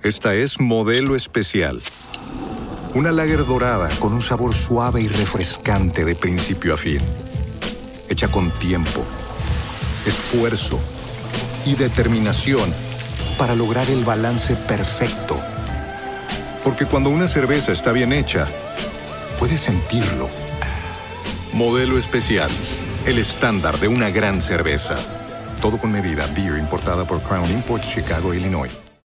Esta es Modelo Especial. Una lager dorada con un sabor suave y refrescante de principio a fin. Hecha con tiempo, esfuerzo y determinación para lograr el balance perfecto. Porque cuando una cerveza está bien hecha, puedes sentirlo. Modelo Especial, el estándar de una gran cerveza. Todo con medida. Beer importada por Crown Imports, Chicago, Illinois.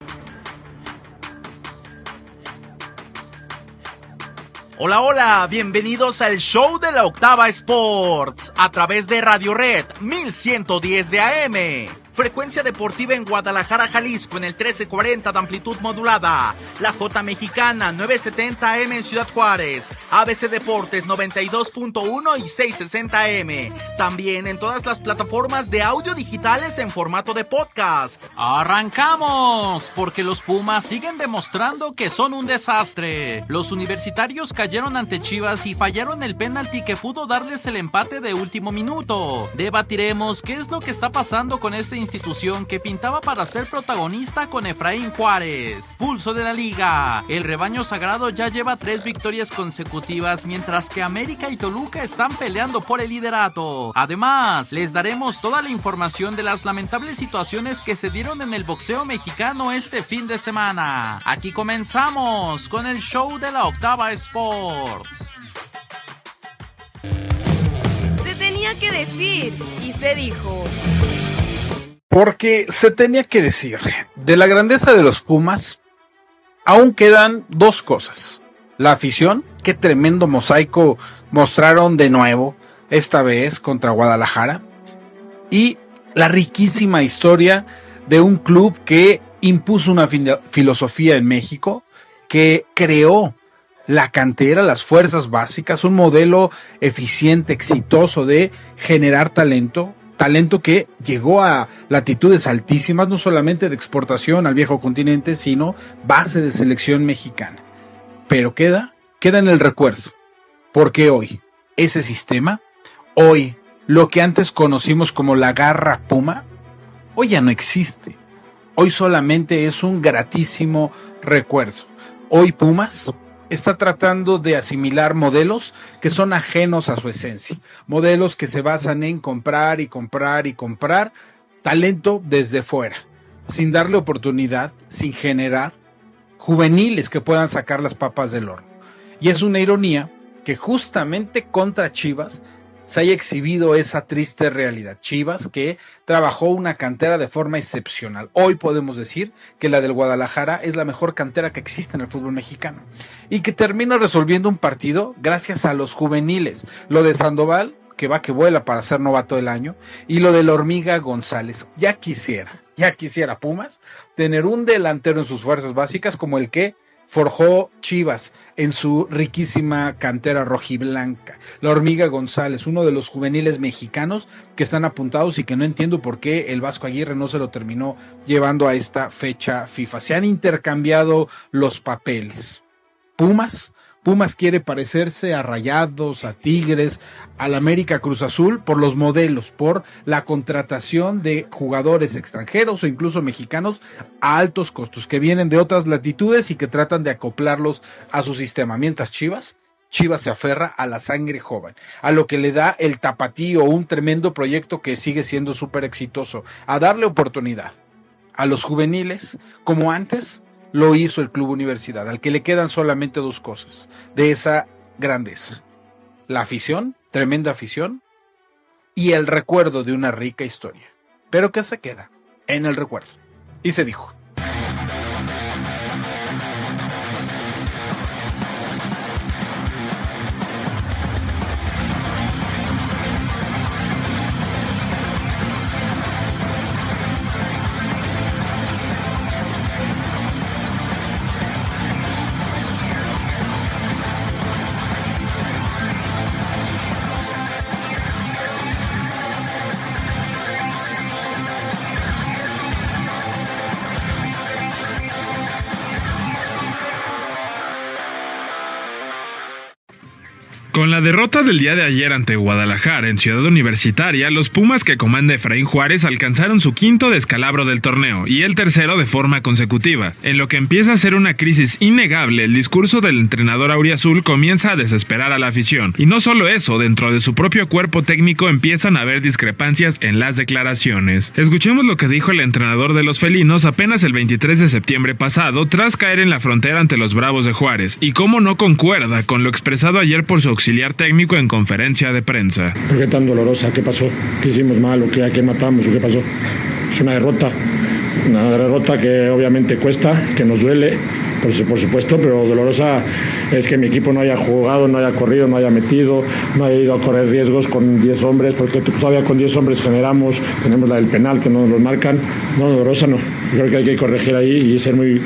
Hola, hola, bienvenidos al show de la Octava Sports, a través de Radio Red 1110 de AM. Frecuencia deportiva en Guadalajara, Jalisco, en el 1340 de amplitud modulada. La J Mexicana, 970 AM en Ciudad Juárez. ABC Deportes, 92.1 y 660 AM. También en todas las plataformas de audio digitales en formato de podcast. ¡Arrancamos! Porque los Pumas siguen demostrando que son un desastre. Los universitarios cayeron ante Chivas y fallaron el penalti que pudo darles el empate de último minuto. Debatiremos qué es lo que está pasando con esta institución que pintaba para ser protagonista con Efraín Juárez. Pulso de la Liga. El rebaño sagrado ya lleva 3 victorias consecutivas, mientras que América y Toluca están peleando por el liderato. Además, les daremos toda la información de las lamentables situaciones que se dieron en el boxeo mexicano este fin de semana. Aquí comenzamos con el show de la Octava Sports. Se tenía que decir y se dijo. Porque se tenía que decir, de la grandeza de los Pumas, aún quedan 2 cosas. La afición, qué tremendo mosaico mostraron de nuevo, esta vez contra Guadalajara. Y la riquísima historia de un club que impuso una filosofía en México, que creó la cantera, las fuerzas básicas, un modelo eficiente, exitoso de generar talento que llegó a latitudes altísimas, no solamente de exportación al viejo continente, sino base de selección mexicana. Pero queda en el recuerdo, porque hoy, ese sistema, hoy, lo que antes conocimos como la garra Puma, hoy ya no existe. Hoy solamente es un gratísimo recuerdo. Hoy Pumas está tratando de asimilar modelos que son ajenos a su esencia, modelos que se basan en comprar y comprar y comprar talento desde fuera, sin darle oportunidad, sin generar juveniles que puedan sacar las papas del horno. Y es una ironía que justamente contra Chivas se haya exhibido esa triste realidad. Chivas, que trabajó una cantera de forma excepcional. Hoy podemos decir que la del Guadalajara es la mejor cantera que existe en el fútbol mexicano. Y que termina resolviendo un partido gracias a los juveniles. Lo de Sandoval, que va que vuela para ser novato del año. Y lo de la Hormiga González. Ya quisiera Pumas tener un delantero en sus fuerzas básicas como el que forjó Chivas en su riquísima cantera rojiblanca. La Hormiga González, uno de los juveniles mexicanos que están apuntados y que no entiendo por qué el Vasco Aguirre no se lo terminó llevando a esta fecha FIFA. Se han intercambiado los papeles. Pumas quiere parecerse a Rayados, a Tigres, al América, Cruz Azul, por los modelos, por la contratación de jugadores extranjeros o incluso mexicanos a altos costos, que vienen de otras latitudes y que tratan de acoplarlos a su sistema. Mientras Chivas se aferra a la sangre joven, a lo que le da el tapatío, un tremendo proyecto que sigue siendo súper exitoso, a darle oportunidad a los juveniles, como antes lo hizo el Club Universidad, al que le quedan solamente 2 cosas de esa grandeza: la afición, tremenda afición, y el recuerdo de una rica historia. Pero que se queda en el recuerdo. Y se dijo. Con la derrota del día de ayer ante Guadalajara en Ciudad Universitaria, los Pumas que comanda Efraín Juárez alcanzaron su quinto descalabro del torneo y el tercero de forma consecutiva. En lo que empieza a ser una crisis innegable, el discurso del entrenador auriazul comienza a desesperar a la afición. Y no solo eso, dentro de su propio cuerpo técnico empiezan a haber discrepancias en las declaraciones. Escuchemos lo que dijo el entrenador de los felinos apenas el 23 de septiembre pasado, tras caer en la frontera ante los Bravos de Juárez, y cómo no concuerda con lo expresado ayer por su auxiliar técnico en conferencia de prensa. ¿Por qué tan dolorosa? ¿Qué pasó? ¿Qué hicimos mal? ¿O qué matamos? ¿O qué pasó? Es una derrota que obviamente cuesta, que nos duele, por supuesto, pero dolorosa es que mi equipo no haya jugado, no haya corrido, no haya metido, no haya ido a correr riesgos con 10 hombres, porque todavía con 10 hombres tenemos la del penal que no nos marcan. No, dolorosa no. Creo que hay que corregir ahí y ser muy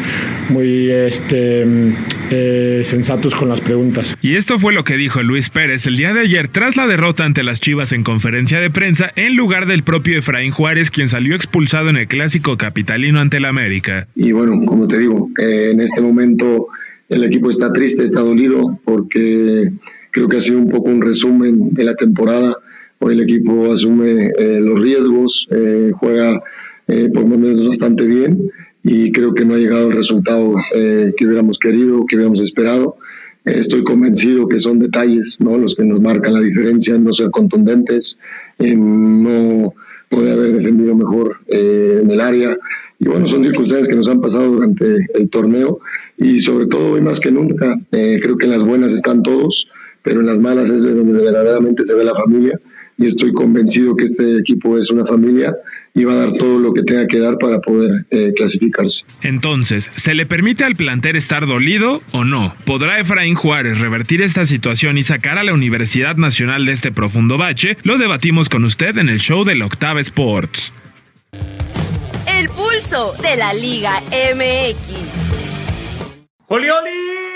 sensatos con las preguntas. Y esto fue lo que dijo Luis Pérez el día de ayer tras la derrota ante las Chivas en conferencia de prensa, en lugar del propio Efraín Juárez, quien salió expulsado en el clásico capitalino ante el América. Y bueno, como te digo, en este momento el equipo está triste, está dolido, porque creo que ha sido un poco un resumen de la temporada. Hoy el equipo asume los riesgos, juega por momentos bastante bien, y creo que no ha llegado el resultado que hubiéramos querido, que hubiéramos esperado. Estoy convencido que son detalles, ¿no?, los que nos marcan la diferencia, en no ser contundentes, en no poder haber defendido mejor en el área. Y bueno, son circunstancias que nos han pasado durante el torneo, y sobre todo hoy más que nunca, creo que en las buenas están todos, pero en las malas es donde verdaderamente se ve la familia, y estoy convencido que este equipo es una familia y va a dar todo lo que tenga que dar para poder clasificarse. Entonces, ¿se le permite al plantel estar dolido o no? ¿Podrá Efraín Juárez revertir esta situación y sacar a la Universidad Nacional de este profundo bache? Lo debatimos con usted en el show de la Octava Sports. El pulso de la Liga MX. ¡Jolioli!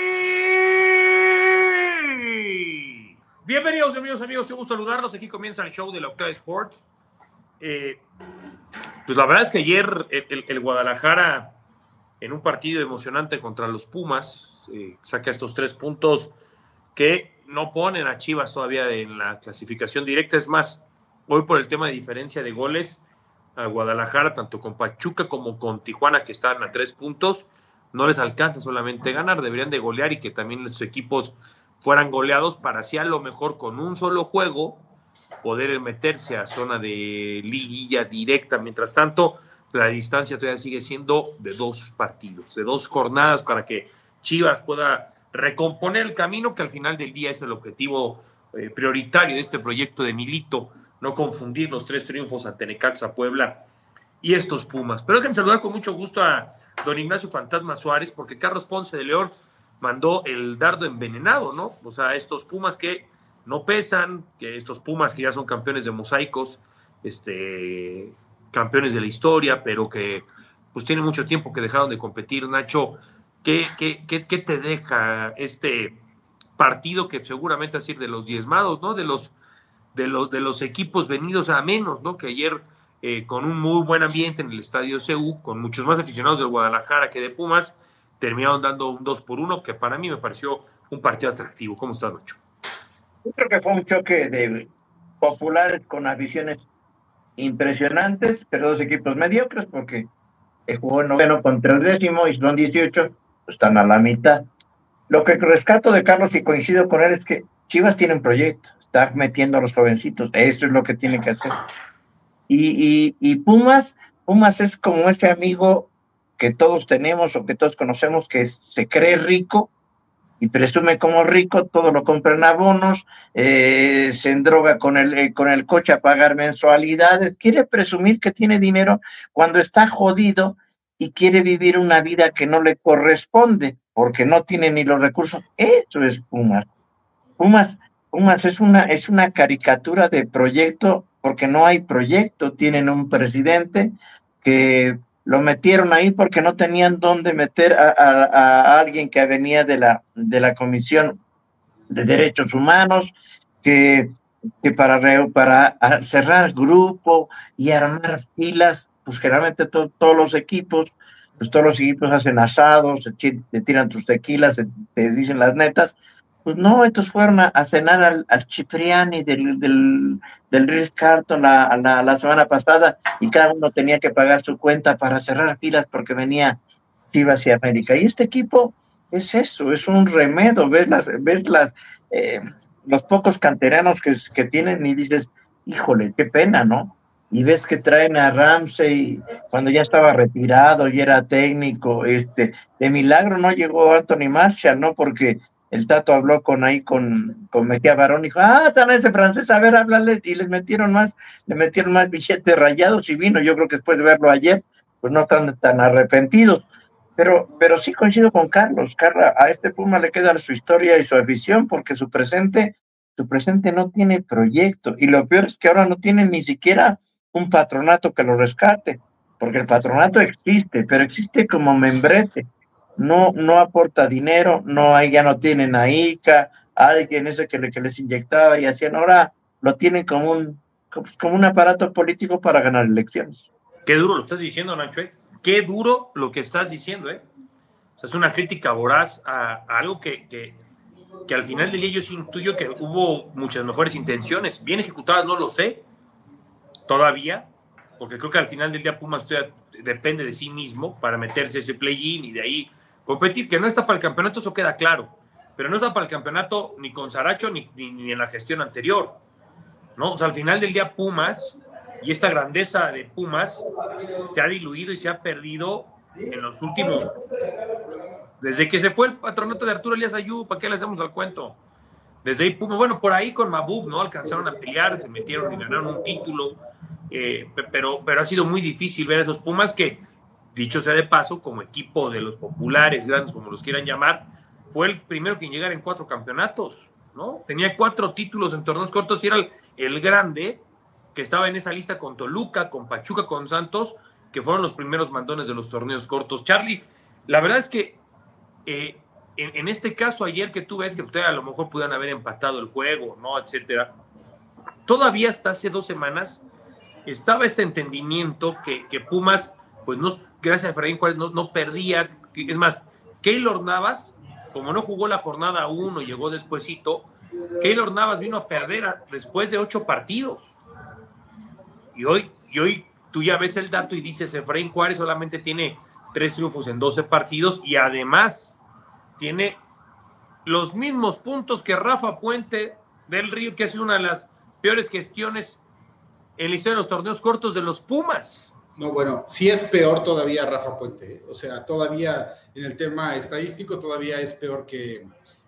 Bienvenidos, amigos, qué gusto saludarlos. Aquí comienza el show de la Octava Sports. Pues la verdad es que ayer el Guadalajara, en un partido emocionante contra los Pumas, saca estos 3 puntos que no ponen a Chivas todavía en la clasificación directa. Es más, hoy por el tema de diferencia de goles, a Guadalajara, tanto con Pachuca como con Tijuana, que están a 3 puntos, no les alcanza solamente ganar, deberían de golear, y que también los equipos fueran goleados para así a lo mejor con un solo juego poder meterse a zona de liguilla directa. Mientras tanto, la distancia todavía sigue siendo de 2 partidos, de 2 jornadas, para que Chivas pueda recomponer el camino, que al final del día es el objetivo prioritario de este proyecto de Milito, no confundir los 3 triunfos ante Necaxa, Puebla y estos Pumas. Pero déjenme saludar con mucho gusto a don Ignacio Fantasma Suárez, porque Carlos Ponce de León mandó el dardo envenenado, ¿no? O sea, estos Pumas que no pesan, que estos Pumas que ya son campeones de mosaicos, campeones de la historia, pero que pues tienen mucho tiempo que dejaron de competir. Nacho, ¿qué te deja este partido que seguramente va a ser de los diezmados, ¿no? De los equipos venidos a menos, ¿no? Que ayer con un muy buen ambiente en el Estadio CU, con muchos más aficionados del Guadalajara que de Pumas, terminaron dando un 2-1, que para mí me pareció un partido atractivo. ¿Cómo estás, Nacho? Yo creo que fue un choque de populares con aficiones impresionantes, pero 2 equipos mediocres, porque jugó el 9º contra el 10º y son 18, pues están a la mitad. Lo que rescato de Carlos, y coincido con él, es que Chivas tiene un proyecto, está metiendo a los jovencitos, eso es lo que tiene que hacer. Y Pumas es como ese amigo que todos tenemos o que todos conocemos, que se cree rico y presume como rico, todo lo compra en abonos, se endroga con el coche a pagar mensualidades, quiere presumir que tiene dinero cuando está jodido y quiere vivir una vida que no le corresponde porque no tiene ni los recursos. Eso es Pumas. Pumas es una caricatura de proyecto, porque no hay proyecto. Tienen un presidente que lo metieron ahí porque no tenían dónde meter a alguien que venía de la Comisión de Derechos Humanos, que para cerrar grupo y armar filas, pues generalmente todos los equipos hacen asados, te tiran tus tequilas, te dicen las netas, Pues no, estos fueron a cenar al Cipriani del Ritz-Carlton la semana pasada y cada uno tenía que pagar su cuenta para cerrar filas porque venía Chivas y América. Y este equipo es eso, es un remedio. Ves los pocos canteranos que tienen y dices, híjole, qué pena, ¿no? Y ves que traen a Ramsey cuando ya estaba retirado y era técnico. De milagro no llegó Anthony Marshall, ¿no? Porque el Tato habló con Mejía Barón y dijo, están ese francés, a ver, háblale, y le metieron más billetes rayados y vino. Yo creo que después de verlo ayer, pues no están tan arrepentidos. Pero sí coincido con Carlos. A este Puma le queda su historia y su afición, porque su presente no tiene proyecto. Y lo peor es que ahora no tienen ni siquiera un patronato que lo rescate, porque el patronato existe, pero existe como membrete. No aporta dinero, ya no tienen a Ica, alguien ese que les inyectaba y hacían, ahora lo tienen como un aparato político para ganar elecciones. Qué duro lo estás diciendo, Nacho, Qué duro lo que estás diciendo, O sea, es una crítica voraz a algo que al final del día yo sí intuyo que hubo muchas mejores intenciones, bien ejecutadas, no lo sé, todavía, porque creo que al final del día Pumas depende de sí mismo para meterse ese play-in y de ahí competir, que no está para el campeonato, eso queda claro, pero no está para el campeonato ni con Saracho ni en la gestión anterior, ¿no? O sea, al final del día Pumas y esta grandeza de Pumas se ha diluido y se ha perdido en los últimos, desde que se fue el patronato de Arturo Elías Ayub, ¿para qué le hacemos al cuento? Desde ahí Pumas, bueno, por ahí con Mabub, ¿no? Alcanzaron a pelear, se metieron y ganaron un título, pero ha sido muy difícil ver a esos Pumas que, dicho sea de paso, como equipo de los populares, grandes, como los quieran llamar, fue el primero que en llegar en 4 campeonatos, ¿no? Tenía 4 títulos en torneos cortos y era el grande que estaba en esa lista con Toluca, con Pachuca, con Santos, que fueron los primeros mandones de los torneos cortos. Charlie, la verdad es que en este caso ayer que tú ves que a lo mejor pudieran haber empatado el juego, ¿no? Etcétera. Todavía hasta hace 2 semanas estaba este entendimiento que Pumas, pues no, gracias a Efraín Juárez, no perdía. Es más, Keylor Navas, como no jugó la jornada 1, llegó despuesito, Keylor Navas vino a perder después de 8 partidos. Y hoy tú ya ves el dato y dices, Efraín Juárez solamente tiene 3 triunfos en 12 partidos y además tiene los mismos puntos que Rafa Puente del Río, que es una de las peores gestiones en la historia de los torneos cortos de los Pumas. No, bueno, sí es peor todavía Rafa Puente, O sea, todavía en el tema estadístico todavía es peor que...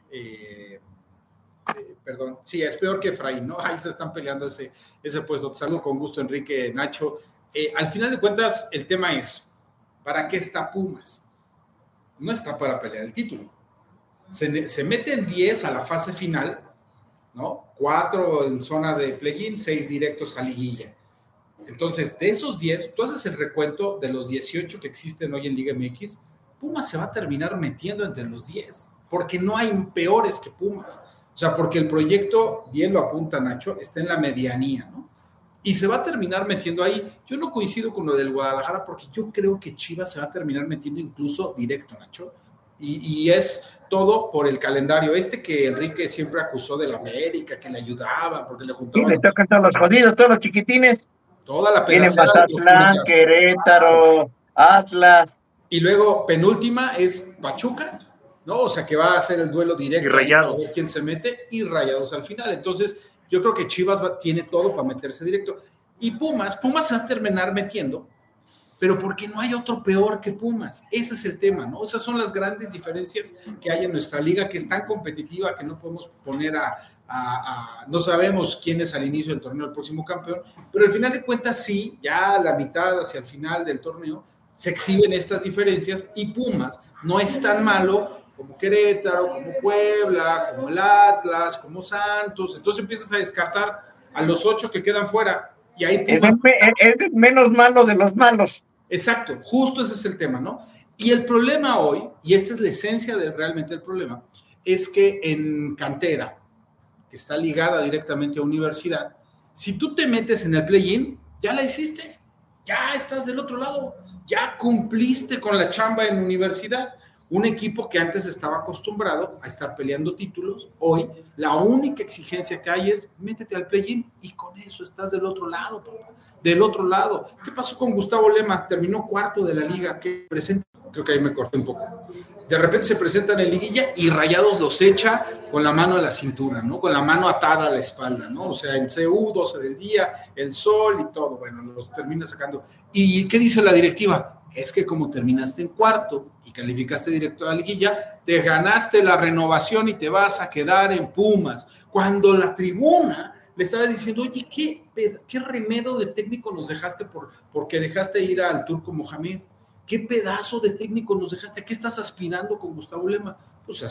sí, es peor que Efraín, ¿no? Ahí se están peleando ese puesto. Te saludo con gusto, Enrique, Nacho. Al final de cuentas, el tema es, ¿para qué está Pumas? No está para pelear el título. Se meten 10 a la fase final, ¿no? 4 en zona de play-in, 6 directos a liguilla. Entonces, de esos 10, tú haces el recuento de los 18 que existen hoy en Liga MX, Pumas se va a terminar metiendo entre los 10, porque no hay peores que Pumas. O sea, porque el proyecto, bien lo apunta Nacho, está en la medianía, ¿no? Y se va a terminar metiendo ahí. Yo no coincido con lo del Guadalajara, porque yo creo que Chivas se va a terminar metiendo incluso directo, Nacho. Y es todo por el calendario que Enrique siempre acusó de la América, que le ayudaba, porque le juntaban... Sí, le tocan todos los jodidos, todos los chiquitines. Toda la tiene Mazatlán, Querétaro, Atlas. Y luego, penúltima, es Pachuca, ¿no? O sea, que va a ser el duelo directo. Y Rayados. A ver quién se mete, y Rayados al final. Entonces, yo creo que Chivas tiene todo para meterse directo. Y Pumas se va a terminar metiendo, pero porque no hay otro peor que Pumas. Ese es el tema, ¿no? Esas son las grandes diferencias que hay en nuestra liga, que es tan competitiva que no podemos poner no sabemos quién es al inicio del torneo el próximo campeón, pero al final de cuentas sí, ya a la mitad, hacia el final del torneo, se exhiben estas diferencias y Pumas no es tan malo como Querétaro, como Puebla, como el Atlas, como Santos. Entonces empiezas a descartar a los 8 que quedan fuera y ahí Pumas... Es el menos malo de los malos. Exacto, justo ese es el tema, ¿no? Y el problema hoy, y esta es la esencia realmente del problema, es que en cantera, que está ligada directamente a universidad, si tú te metes en el play-in, ya la hiciste, ya estás del otro lado, ya cumpliste con la chamba en universidad. Un equipo que antes estaba acostumbrado a estar peleando títulos, hoy la única exigencia que hay es métete al play-in y con eso estás del otro lado, papá. Del otro lado. ¿Qué pasó con Gustavo Lema? Terminó cuarto de la liga. ¿Qué presenta? Creo que ahí me corté un poco. De repente se presentan en liguilla y Rayados los echa con la mano a la cintura, ¿no? Con la mano atada a la espalda, ¿no? O sea, en CU, 12 del día, el sol y todo. Bueno, los termina sacando. ¿Y qué dice la directiva? Es que como terminaste en cuarto y calificaste directo a la liguilla, te ganaste la renovación y te vas a quedar en Pumas. Cuando la tribuna le estaba diciendo, oye, ¿qué remedio de técnico nos dejaste porque dejaste ir al Turco Mohamed? ¿Qué pedazo de técnico nos dejaste? ¿Qué estás aspirando con Gustavo Lema? Pues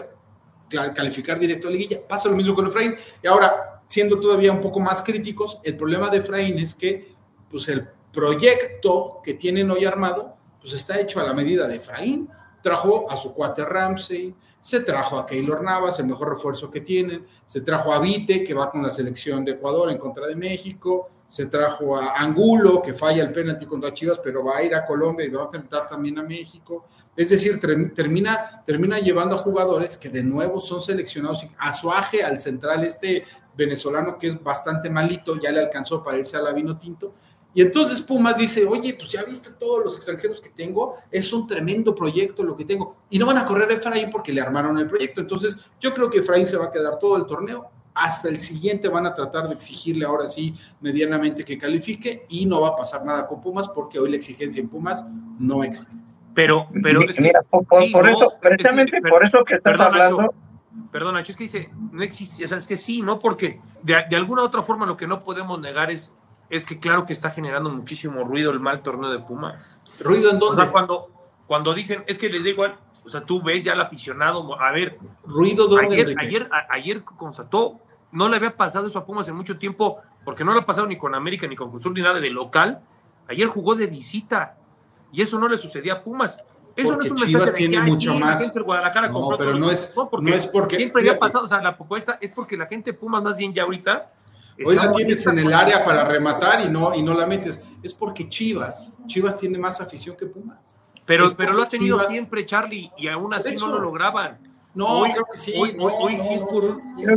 calificar directo a la liguilla. Pasa lo mismo con Efraín. Y ahora, siendo todavía un poco más críticos, el problema de Efraín es que pues el proyecto que tienen hoy armado, pues está hecho a la medida de Efraín. Trajo a su cuate Ramsey, se trajo a Keylor Navas, el mejor refuerzo que tienen, se trajo a Vite, que va con la selección de Ecuador en contra de México, se trajo a Angulo, que falla el penalti contra Chivas, pero va a ir a Colombia y va a enfrentar también a México. Es decir, termina llevando a jugadores que de nuevo son seleccionados. Azuaje, al central venezolano, que es bastante malito, ya le alcanzó para irse a la Vinotinto. Y entonces Pumas dice, oye, pues ya viste todos los extranjeros que tengo, es un tremendo proyecto lo que tengo. Y no van a correr a Efraín porque le armaron el proyecto. Entonces yo creo que Efraín se va a quedar todo el torneo. Hasta el siguiente van a tratar de exigirle ahora sí medianamente que califique y no va a pasar nada con Pumas porque hoy la exigencia en Pumas no existe. Pero es que, mira, por eso, precisamente por eso que estás hablando. Nacho, perdón, Nacho, es que dice, no existe, o sea, es que sí, ¿no? Porque de alguna u otra forma lo que no podemos negar es que claro que está generando muchísimo ruido el mal torneo de Pumas. ¿Ruido en dónde? O sea, cuando dicen, es que les da igual, o sea, tú ves ya al aficionado, a ver. ¿Ruido dónde? Ayer constató, no le había pasado eso a Pumas en mucho tiempo, porque no le ha pasado ni con América, ni con Cruz Azul, ni nada de local. Ayer jugó de visita, y eso no le sucedía a Pumas. Eso porque no es un Chivas mensaje tiene de que mucho más. la gente de Guadalajara compró pero no es porque siempre había pasado, o sea, la propuesta es porque la gente de Pumas más bien ya ahorita hoy la tienes en el área para rematar y no la metes. Es porque Chivas tiene más afición que Pumas. Pero lo ha tenido siempre, Charlie, y aún así no lo lograban. No, hoy, creo que sí. Hoy sí es por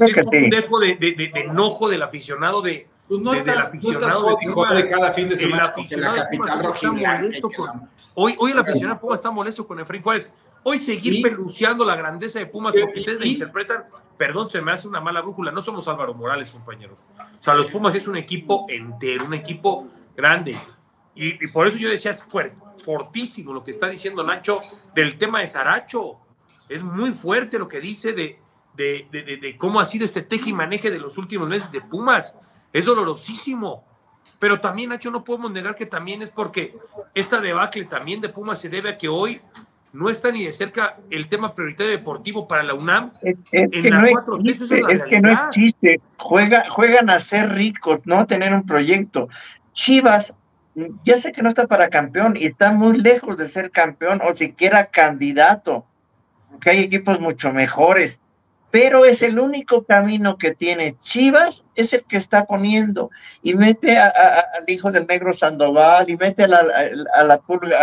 un dejo de enojo del aficionado de. Pues no estás de cada fin de semana porque la capital rojiblanca. Hoy el aficionado de Pumas está molesto con Efraín Juárez. Hoy seguir peluceando la grandeza de Pumas porque ustedes la interpretan, perdón, se me hace una mala brújula, no somos Álvaro Morales, compañeros. O sea, los Pumas es un equipo entero, un equipo grande. Y por eso yo decía, es fortísimo lo que está diciendo Nacho del tema de Saracho. Es muy fuerte lo que dice de cómo ha sido este teje y maneje de los últimos meses de Pumas. Es dolorosísimo. Pero también, Nacho, no podemos negar que también es porque esta debacle también de Pumas se debe a que hoy no está ni de cerca el tema prioritario deportivo para la UNAM. Es que no existe. Juegan a ser ricos, no a tener un proyecto. Chivas, ya sé que no está para campeón y está muy lejos de ser campeón o siquiera candidato, porque hay equipos mucho mejores. Pero es el único camino que tiene Chivas, es el que está poniendo, y mete al hijo del Negro Sandoval, y mete a la purga,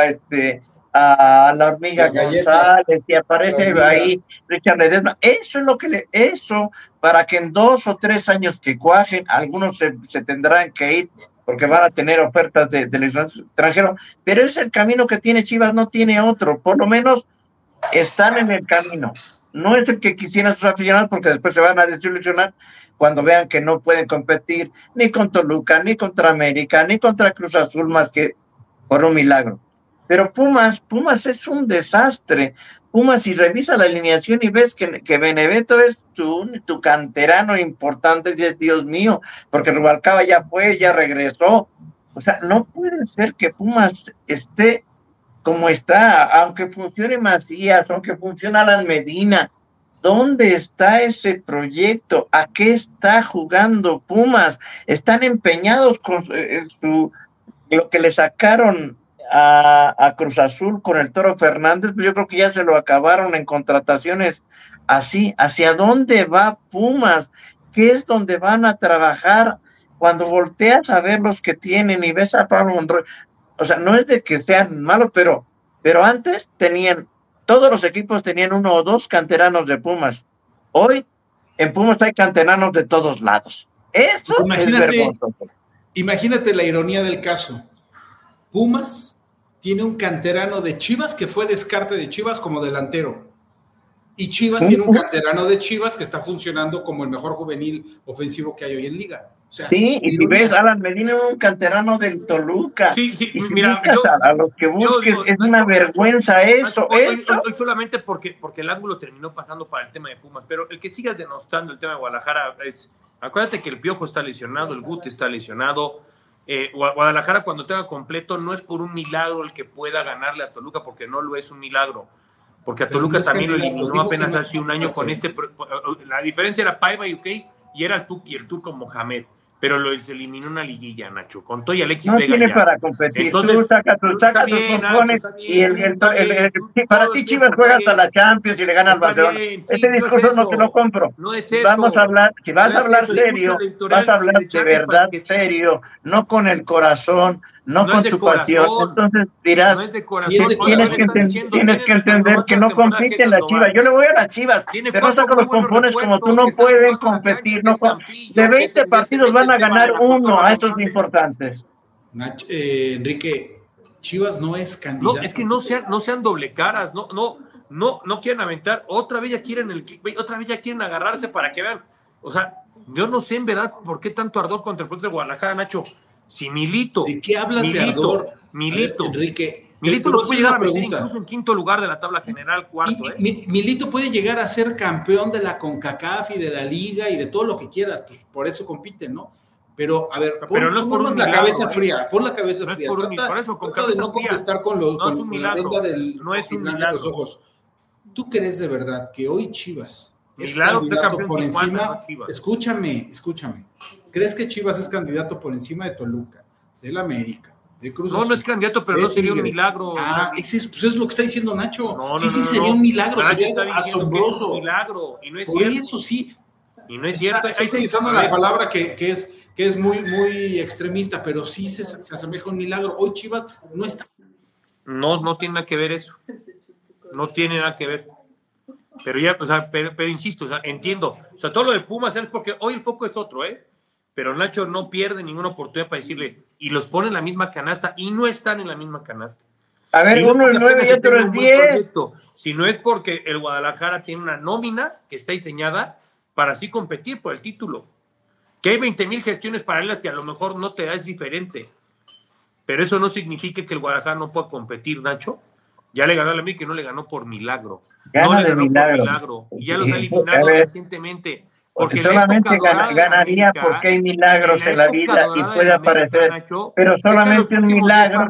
a la hormiga González, y aparece ahí Richard Ledesma. Eso es lo que eso, para que en 2 o 3 años que cuajen, algunos se tendrán que ir, porque van a tener ofertas del extranjero, pero es el camino que tiene Chivas, no tiene otro, por lo menos están en el camino. No es el que quisieran sus aficionados, porque después se van a desilusionar cuando vean que no pueden competir ni con Toluca, ni contra América, ni contra Cruz Azul, más que por un milagro. Pero Pumas es un desastre. Pumas, si revisa la alineación y ves que Benevento es tu canterano importante, dices, Dios mío, porque Rubalcaba ya fue, ya regresó. O sea, no puede ser que Pumas esté como está, aunque funcione Macías, aunque funcione Alan Medina. ¿Dónde está ese proyecto? ¿A qué está jugando Pumas? Están empeñados con lo que le sacaron a Cruz Azul con el Toro Fernández, pues yo creo que ya se lo acabaron en contrataciones así. ¿Hacia dónde va Pumas? ¿Qué es donde van a trabajar? Cuando volteas a ver los que tienen y ves a Pablo Monroy, o sea, no es de que sean malos, pero antes tenían todos los equipos tenían 1 o 2 canteranos de Pumas. Hoy, en Pumas hay canteranos de todos lados. Eso es vergonzoso. Imagínate la ironía del caso. Pumas tiene un canterano de Chivas que fue descarte de Chivas como delantero. Y Chivas tiene un canterano de Chivas que está funcionando como el mejor juvenil ofensivo que hay hoy en Liga. O sea, sí, y si ves, Alan Medina, un canterano del Toluca. Sí, y si mira, a los que busques, es una vergüenza eso. Hoy solamente porque el ángulo terminó pasando para el tema de Pumas, pero el que sigas denostando el tema de Guadalajara es, acuérdate que el Piojo está lesionado, el Guti está lesionado. Guadalajara cuando tenga completo no es por un milagro el que pueda ganarle a Toluca, porque no lo es un milagro. Porque a Toluca también lo eliminó apenas hace un año con la diferencia era Paiva y UK y era el turco Mohamed, pero se eliminó una liguilla, Nacho, con todo y Alexis no Vega. No tiene para competir. Entonces, tú sacas tus compones y para ti Chivas juega hasta la Champions y le gana al Barcelona. Este discurso no te lo compro. No es eso. Vamos a hablar, si vas a hablar serio, vas a hablar de verdad serio, no con el corazón, no con tu pasión. Entonces dirás, tienes que entender que no compiten las Chivas. Yo le voy a las Chivas, pero no saco los compones como tú, no pueden competir. De 20 partidos van a ganar 1, a esos importantes. Enrique, Chivas no es candidato. No, es que no sean doble caras, no quieren aventar, otra vez ya quieren agarrarse para que vean. O sea, yo no sé en verdad por qué tanto ardor contra el proyecto de Guadalajara, Nacho. Si Milito. ¿De qué hablas de ardor? Milito. Enrique. Milito lo puede llegar a meter incluso en 5º lugar de la tabla general, 4. Milito puede llegar a ser campeón de la CONCACAF y de la Liga y de todo lo que quieras, pues por eso compiten, ¿no? Pero, a ver, pon la cabeza fría, pon la cabeza fría. Trata de no contestar con la venda de los ojos. ¿Tú crees de verdad que hoy Chivas es candidato por encima? Escúchame. ¿Crees que Chivas es candidato por encima de Toluca, del América? No es candidato, pero no sería un milagro. Pues es lo que está diciendo Nacho. Sí, sería un milagro, sería asombroso. Un milagro, y no es por cierto. Eso sí. Y no es cierto. Está utilizando la palabra que es muy extremista, pero sí se asemeja a un milagro. Hoy Chivas no está. No tiene nada que ver eso. No tiene nada que ver. Pero ya, o sea, pero insisto, o sea, entiendo. O sea, todo lo de Pumas es porque hoy el foco es otro, pero Nacho no pierde ninguna oportunidad para decirle, y los pone en la misma canasta, y no están en la misma canasta. A ver, uno es 9 y otro es 10. Si no es porque el Guadalajara tiene una nómina que está diseñada para así competir por el título. Que hay 20,000 gestiones paralelas que a lo mejor no te da, es diferente. Pero eso no significa que el Guadalajara no pueda competir, Nacho. Ya le ganó a la América, que no le ganó por milagro. Gana no le ganó por milagro. Y ya los ha eliminado recientemente. Porque solamente ganaría porque hay milagros en la vida y puede aparecer, pero solamente un milagro,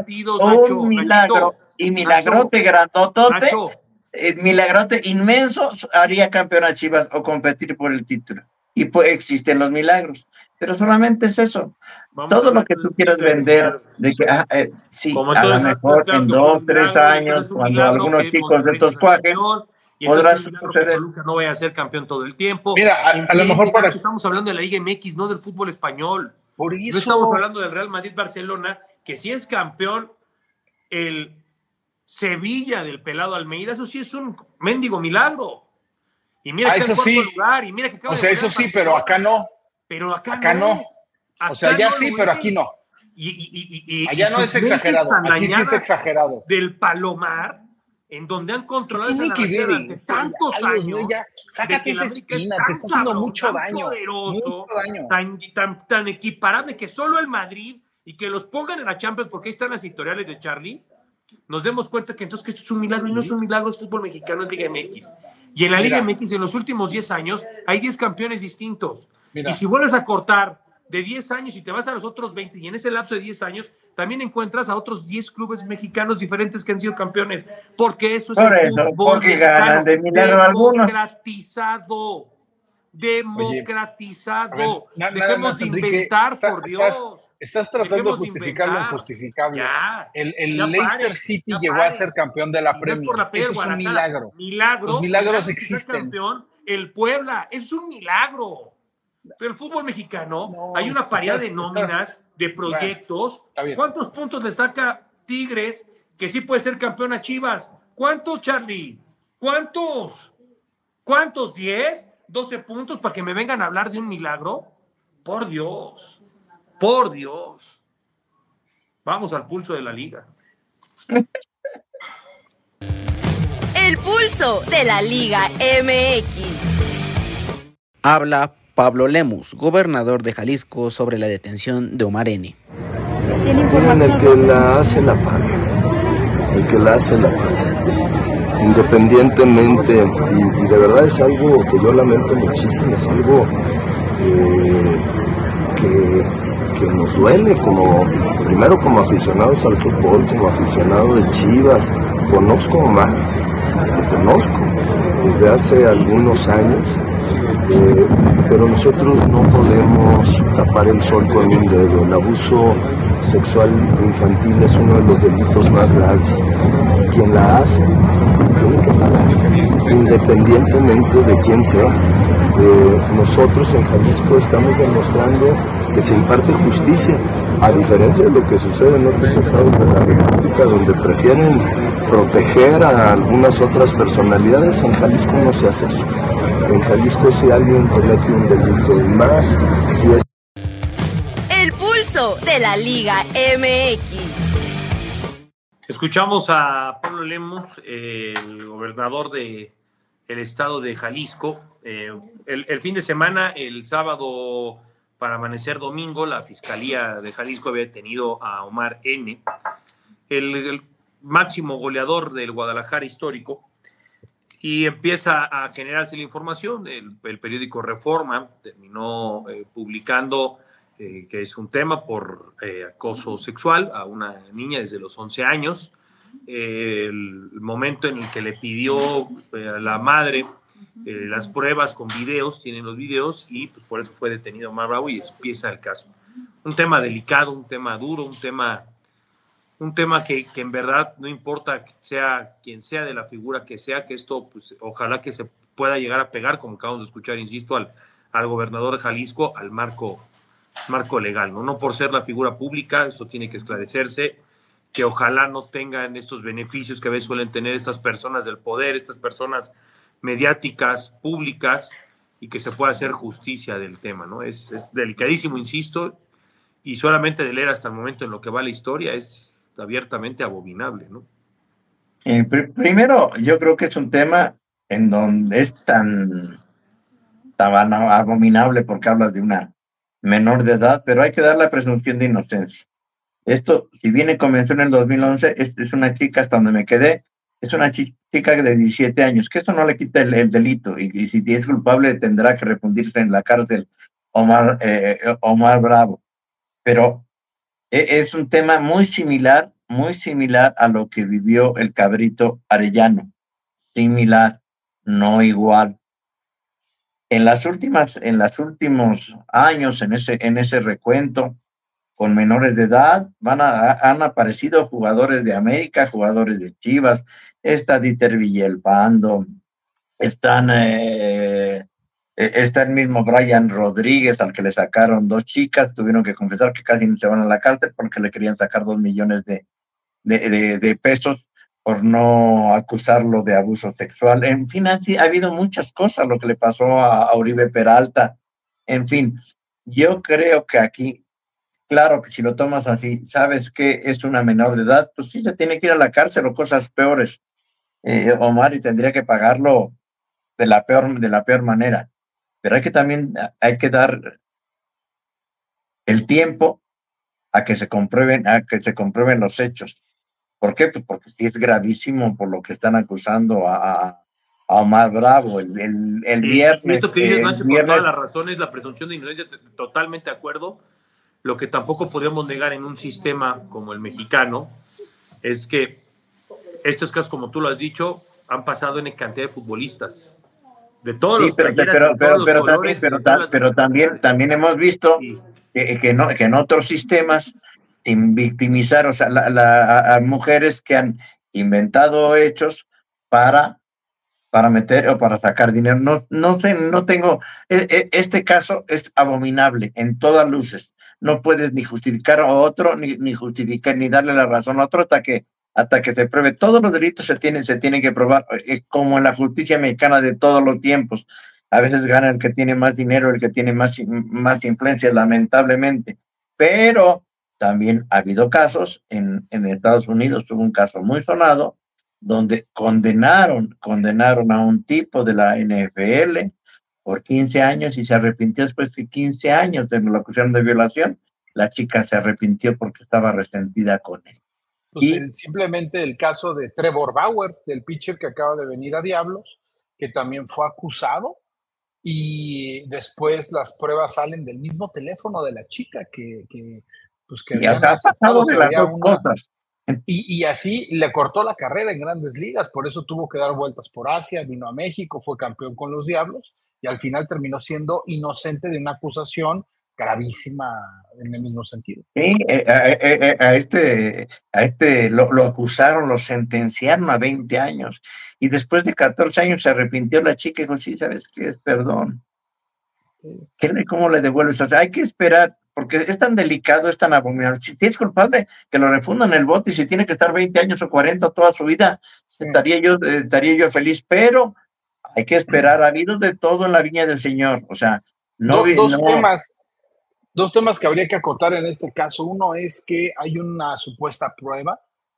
y milagrote grandotote, milagrote inmenso haría campeón a Chivas o competir por el título. Y pues existen los milagros, pero solamente es eso. Todo lo que tú quieras vender, de que sí, a lo mejor en 2, 3 años, cuando algunos chicos de estos cuajes, podrás suceder. No vaya a ser campeón todo el tiempo. Mira, a lo mejor estamos hablando de la Liga MX, no del fútbol español. Por eso. No estamos hablando del Real Madrid-Barcelona, que si es campeón el Sevilla del Pelado Almeida, eso sí es un mendigo milagro. Y mira que eso sí. Lugar, y mira que o sea, eso sí, pero acá no. Pero acá no. O sea, allá sí, pero aquí no. Allá no es exagerado. Aquí sí es exagerado. Del Palomar, en donde han controlado esa narrativa durante tantos años. Sácate esa espina, te está haciendo mucho daño. Poderoso, tan equiparable que solo el Madrid, y que los pongan en la Champions, porque ahí están las editoriales de Charlie, nos demos cuenta que entonces que esto es un milagro, y no es un milagro, es fútbol mexicano, es Liga MX. Y en la Liga MX, en los últimos 10 años, hay 10 campeones distintos. Y si vuelves a cortar de 10 años y te vas a los otros 20, y en ese lapso de 10 años, también encuentras a otros 10 clubes mexicanos diferentes que han sido campeones. Porque eso es el fútbol mexicano democratizado. Democratizado. Dejemos de inventar, por Dios. Estás tratando de justificar lo injustificable. El Leicester City llegó a ser campeón de la Premier. Eso es un milagro. Los milagros existen. Campeón, el Puebla, es un milagro. Pero el fútbol mexicano, hay una paridad de nóminas, de proyectos. ¿Cuántos puntos le saca Tigres que sí puede ser campeón a Chivas? ¿Cuántos, Charlie? ¿Cuántos? ¿Cuántos? ¿10? ¿12 puntos para que me vengan a hablar de un milagro? Por Dios. Por Dios. Vamos al pulso de la liga. El pulso de la Liga MX. Habla Pablo Lemus, gobernador de Jalisco, sobre la detención de Omar N. ¿Tiene información? El que la hace la paga. El que la hace la paga. Independientemente, y de verdad es algo que yo lamento muchísimo, es algo que nos duele, primero como aficionados al fútbol, como aficionado de Chivas. Conozco a Omar, lo conozco desde hace algunos años, pero nosotros no podemos tapar el sol con un dedo. El abuso sexual infantil es uno de los delitos más graves. Quien la hace tiene que pagar, independientemente de quién sea. Nosotros en Jalisco estamos demostrando que se imparte justicia, a diferencia de lo que sucede en otros estados de la República, donde prefieren proteger a algunas otras personalidades. En Jalisco no se hace eso. En Jalisco, si alguien comete un delito y más, si es... El pulso de la Liga MX. Escuchamos a Pablo Lemus, el gobernador del estado de Jalisco. El fin de semana, el sábado para amanecer domingo, la Fiscalía de Jalisco había detenido a Omar N., el máximo goleador del Guadalajara histórico, y empieza a generarse la información. El periódico Reforma terminó publicando que es un tema por acoso sexual a una niña desde los 11 años. El momento en el que le pidió a la madre las pruebas con videos, tienen los videos, y pues por eso fue detenido Omar Bravo y empieza el caso. Un tema delicado, un tema duro, un tema que en verdad no importa sea quien sea, de la figura que sea, que esto pues ojalá que se pueda llegar a pegar, como acabamos de escuchar, insisto, al gobernador de Jalisco, al marco legal, ¿no? No por ser la figura pública, eso tiene que esclarecerse, que ojalá no tengan estos beneficios que a veces suelen tener estas personas del poder, estas personas mediáticas, públicas, y que se pueda hacer justicia del tema, ¿no? Es delicadísimo, insisto, y solamente de leer hasta el momento en lo que va la historia es abiertamente abominable, ¿no? Primero, yo creo que es un tema en donde es tan abominable porque hablas de una menor de edad, pero hay que dar la presunción de inocencia. Esto, si bien comenzó en el 2011, es una chica, hasta donde me quedé, es una chica de 17 años, que eso no le quita el delito, y si es culpable tendrá que refundirse en la cárcel Omar Bravo. Pero es un tema muy similar a lo que vivió el Cabrito Arellano. Similar, no igual. En los últimos años, en ese recuento, con menores de edad, han aparecido jugadores de América, jugadores de Chivas, está Dieter Villalpando, está el mismo Brian Rodríguez, al que le sacaron 2 chicas, tuvieron que confesar que casi no se van a la cárcel porque le querían sacar 2 millones de pesos por no acusarlo de abuso sexual. En fin, ha habido muchas cosas, lo que le pasó a Oribe Peralta. En fin, yo creo que aquí, claro que si lo tomas así, sabes que es una menor de edad, pues sí, ya tiene que ir a la cárcel o cosas peores, Omar, y tendría que pagarlo de la peor manera. Pero hay que dar el tiempo a que se comprueben los hechos. ¿Por qué? Pues porque sí es gravísimo por lo que están acusando a Omar Bravo el viernes. Esto que dices, Nacho, con todas las razones, la presunción de inocencia, totalmente de acuerdo. Lo que tampoco podemos negar en un sistema como el mexicano es que estos casos, como tú lo has dicho, han pasado en cantidad de futbolistas. De todos los pero también hemos visto que en otros sistemas victimizar, o sea, a mujeres que han inventado hechos para meter o para sacar dinero. No sé, no tengo. Este caso es abominable en todas luces. No puedes ni justificar a otro, ni justificar, ni darle la razón a otro hasta que hasta que se pruebe. Todos los delitos se tienen que probar, como en la justicia mexicana de todos los tiempos. A veces gana el que tiene más dinero, el que tiene más influencia, lamentablemente. Pero también ha habido casos, en Estados Unidos hubo un caso muy sonado, donde condenaron a un tipo de la NFL por 15 años y se arrepintió después de 15 años de la acusación de violación. La chica se arrepintió porque estaba resentida con él. Pues simplemente el caso de Trevor Bauer, del pitcher que acaba de venir a Diablos, que también fue acusado, y después las pruebas salen del mismo teléfono de la chica que ya ha pasado de las dos cosas. Y así le cortó la carrera en Grandes Ligas, por eso tuvo que dar vueltas por Asia, vino a México, fue campeón con los Diablos, y al final terminó siendo inocente de una acusación gravísima en el mismo sentido. Sí, a este lo acusaron, lo sentenciaron a 20 años, y después de 14 años se arrepintió la chica y dijo, sí, ¿sabes qué? Perdón. ¿Cómo le devuelves? O sea, hay que esperar, porque es tan delicado, es tan abominable. Si es culpable, que lo refundan el bote, y si tiene que estar 20 años o 40 toda su vida, estaría yo feliz, pero hay que esperar. Ha habido de todo en la viña del Señor. O sea, Dos temas que habría que acotar en este caso. Uno es que hay una supuesta prueba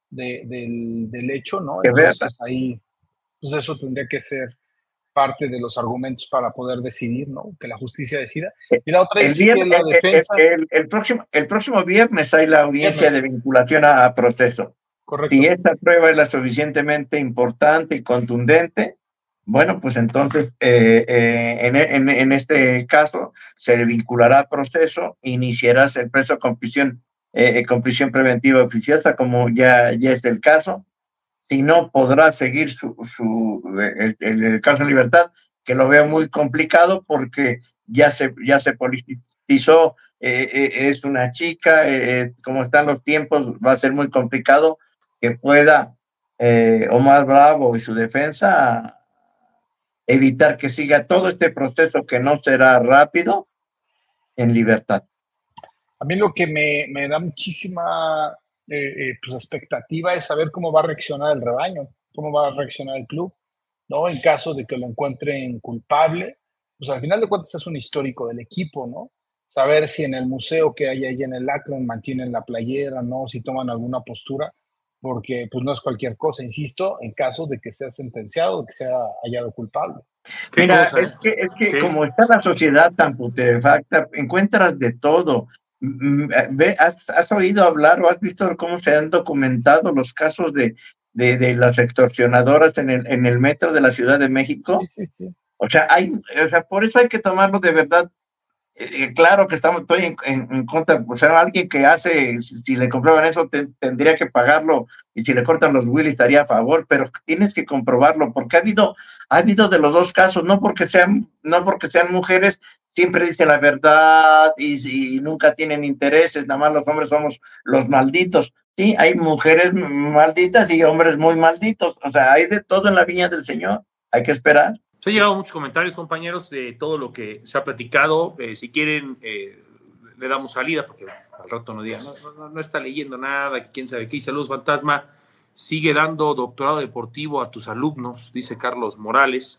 del hecho, ¿no? Entonces ahí, pues eso tendría que ser parte de los argumentos para poder decidir, ¿no? Que la justicia decida. Y la otra es que la defensa... El próximo viernes hay la audiencia de vinculación a proceso. Correcto. Si esta prueba es la suficientemente importante y contundente, bueno, pues entonces en este caso se le vinculará a proceso, iniciará el proceso con prisión preventiva oficiosa, como ya es el caso. Si no, podrá seguir el caso en libertad, que lo veo muy complicado porque ya se politizó, es una chica, como están los tiempos, va a ser muy complicado que pueda Omar Bravo y su defensa evitar que siga todo este proceso, que no será rápido, en libertad. A mí lo que me da muchísima pues expectativa es saber cómo va a reaccionar el rebaño, cómo va a reaccionar el club, ¿no? En caso de que lo encuentren culpable, pues al final de cuentas es un histórico del equipo, ¿no? Saber si en el museo que hay ahí en el Akron mantienen la playera, ¿no? Si toman alguna postura, porque pues no es cualquier cosa, insisto, en caso de que sea sentenciado, de que sea hallado culpable. Mira, es que sí, como está la sociedad tan putrefacta, encuentras de todo. ¿Has oído hablar o has visto cómo se han documentado los casos de las extorsionadoras en el metro de la Ciudad de México? Sí. O sea, por eso hay que tomarlo de verdad. Claro que estoy en contra. O sea, alguien que hace, si le comprueban eso, tendría que pagarlo, y si le cortan los wheels estaría a favor, pero tienes que comprobarlo, porque ha habido de los dos casos, no porque sean mujeres, siempre dicen la verdad y nunca tienen intereses, nada más los hombres somos los malditos. Sí, hay mujeres malditas y hombres muy malditos, o sea, hay de todo en la viña del Señor, hay que esperar. Se han llegado muchos comentarios, compañeros, de todo lo que se ha platicado. Si quieren, le damos salida, porque al rato no digan, no está leyendo nada, quién sabe qué. Y saludos, fantasma. Sigue dando doctorado deportivo a tus alumnos, dice Carlos Morales.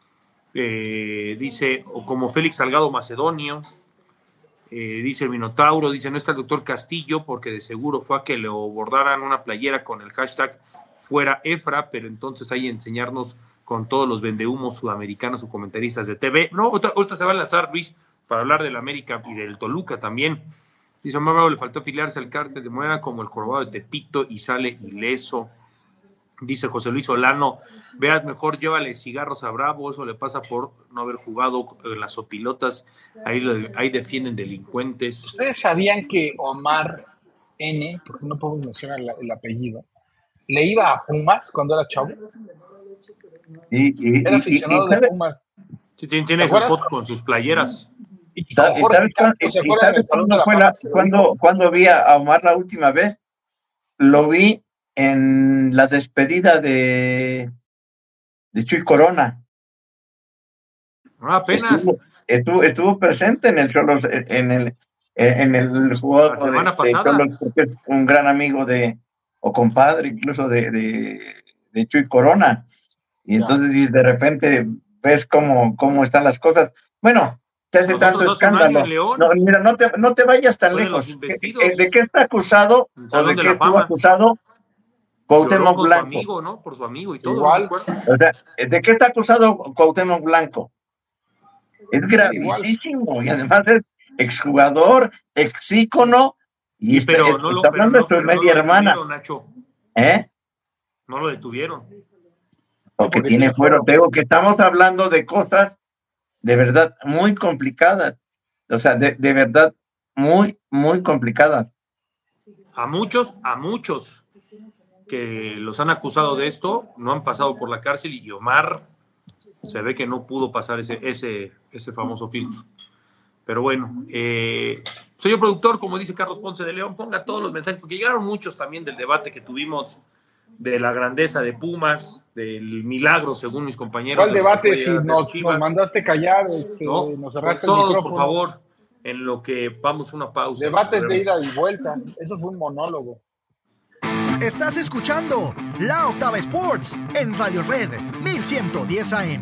Dice, o como Félix Salgado Macedonio. Dice el Minotauro, dice, no está el doctor Castillo, porque de seguro fue a que le bordaran una playera con el hashtag fuera Efra, pero entonces hay que enseñarnos con todos los vendehumos sudamericanos o comentaristas de TV. No, ahorita se va a enlazar Luis para hablar del América y del Toluca también. Dice Omar Bravo, le faltó afiliarse al cártel de Morena como el Jorobado de Tepito y sale ileso. Dice José Luis Solano, veas, mejor llévale cigarros a Bravo, eso le pasa por no haber jugado en las opilotas, ahí defienden delincuentes. ¿Ustedes sabían que Omar N., porque no podemos mencionar el apellido, le iba a Pumas cuando era chavo? Era aficionado de Pumas. Sí, tiene sus fotos con sus playeras. ¿Cuándo vi a Omar la última vez? Lo vi en la despedida de Chuy Corona. Apenas. Estuvo presente en el Cholos, en el juego la semana pasada. Cholos, porque es un gran amigo de o compadre incluso de Chuy Corona. Y entonces de repente ves cómo están las cosas. Bueno, te hace tanto escándalo. No, mira, no te vayas tan lejos. ¿De qué está acusado o de qué estuvo acusado Cuauhtémoc Blanco? Por su amigo, ¿no? Por su amigo y todo. Igual. O sea, ¿de qué está acusado Cuauhtémoc Blanco? Es gravísimo y además es exjugador, exícono y está hablando de su media hermana. Nacho. No lo detuvieron. Porque tiene fuero. Tengo que estamos hablando de cosas de verdad muy complicadas. O sea, de verdad muy, muy complicadas. A muchos que los han acusado de esto no han pasado por la cárcel y Omar se ve que no pudo pasar ese famoso filtro. Pero bueno, señor productor, como dice Carlos Ponce de León, ponga todos los mensajes, porque llegaron muchos también del debate que tuvimos de la grandeza de Pumas, del milagro, según mis compañeros. ¿Cuál debate? Si nos mandaste callar, nos cerraste todos, el micrófono. por favor, en lo que vamos a una pausa. Debates de ida y vuelta, eso fue un monólogo. Estás escuchando La Octava Sports en Radio Red 1110 AM.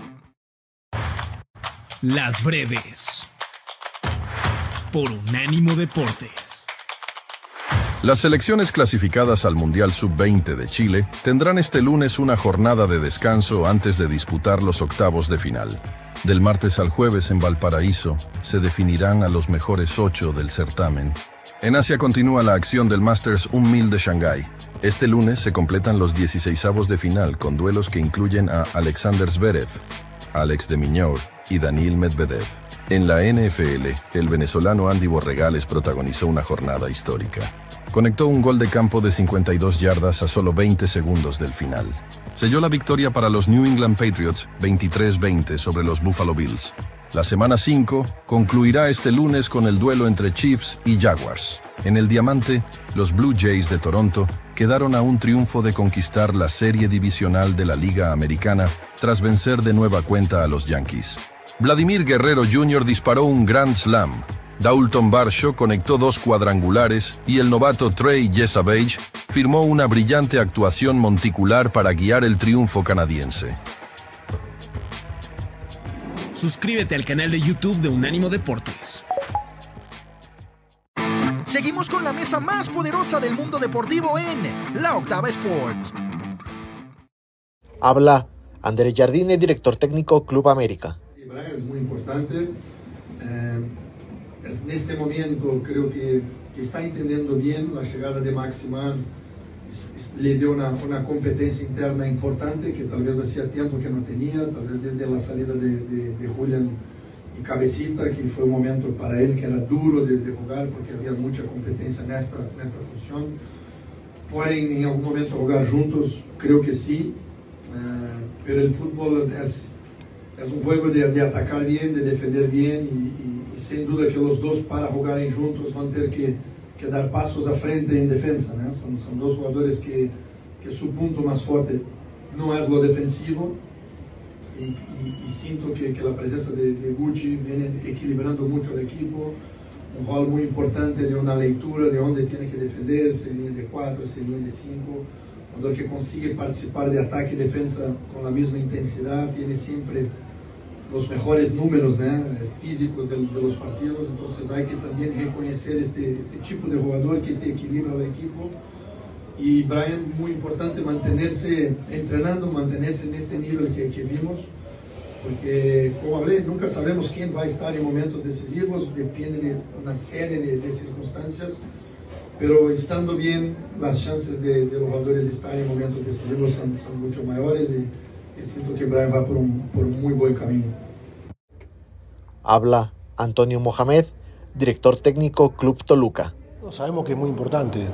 Las breves por Unánimo Deportes. Las selecciones clasificadas al Mundial Sub-20 de Chile tendrán este lunes una jornada de descanso antes de disputar los octavos de final. Del martes al jueves en Valparaíso se definirán a los mejores 8 del certamen. En Asia continúa la acción del Masters 1000 de Shanghái. Este lunes se completan los 16avos de final con duelos que incluyen a Alexander Zverev, Alex de Minaur y Daniil Medvedev. En la NFL, el venezolano Andy Borregales protagonizó una jornada histórica. Conectó un gol de campo de 52 yardas a solo 20 segundos del final. Selló la victoria para los New England Patriots 23-20 sobre los Buffalo Bills. La semana 5 concluirá este lunes con el duelo entre Chiefs y Jaguars. En el Diamante, los Blue Jays de Toronto quedaron a un triunfo de conquistar la serie divisional de la Liga Americana tras vencer de nueva cuenta a los Yankees. Vladimir Guerrero Jr. disparó un Grand Slam. Dalton Varsho conectó 2 cuadrangulares y el novato Trey Yesavage firmó una brillante actuación monticular para guiar el triunfo canadiense. Suscríbete al canal de YouTube de Unánimo Deportes. Seguimos con la mesa más poderosa del mundo deportivo en La Octava Sports. Habla Andrés Jardine, director técnico Club América. Brian es muy importante. En este momento creo que está entendiendo bien la llegada de Maximan. Le dio una competencia interna importante que tal vez hacía tiempo que no tenía, tal vez desde la salida de Julián y Cabecita, que fue un momento para él que era duro de jugar porque había mucha competencia en esta función. Pueden en algún momento jugar juntos, creo que sí, pero el fútbol es un juego de atacar bien, de defender bien y sin duda que los dos para jugar juntos van a tener que dar pasos a frente en defensa, ¿no? Son dos jugadores que su punto más fuerte no es lo defensivo y siento que la presencia de Gucci viene equilibrando mucho el equipo, un rol muy importante de una lectura de dónde tiene que defenderse, línea de 4, línea de 5, cuando que consigue participar de ataque y defensa con la misma intensidad, tiene siempre los mejores números, ¿no?, físicos de los partidos. Entonces hay que también reconocer este tipo de jugador que te equilibra el equipo. Y Brian, muy importante mantenerse entrenando, mantenerse en este nivel que vimos, porque como hablé, nunca sabemos quién va a estar en momentos decisivos, depende de una serie de circunstancias, pero estando bien, las chances de los jugadores de estar en momentos decisivos son mucho mayores y siento que Brian va por un muy buen camino. Habla Antonio Mohamed, director técnico Club Toluca. Sabemos que es muy importante.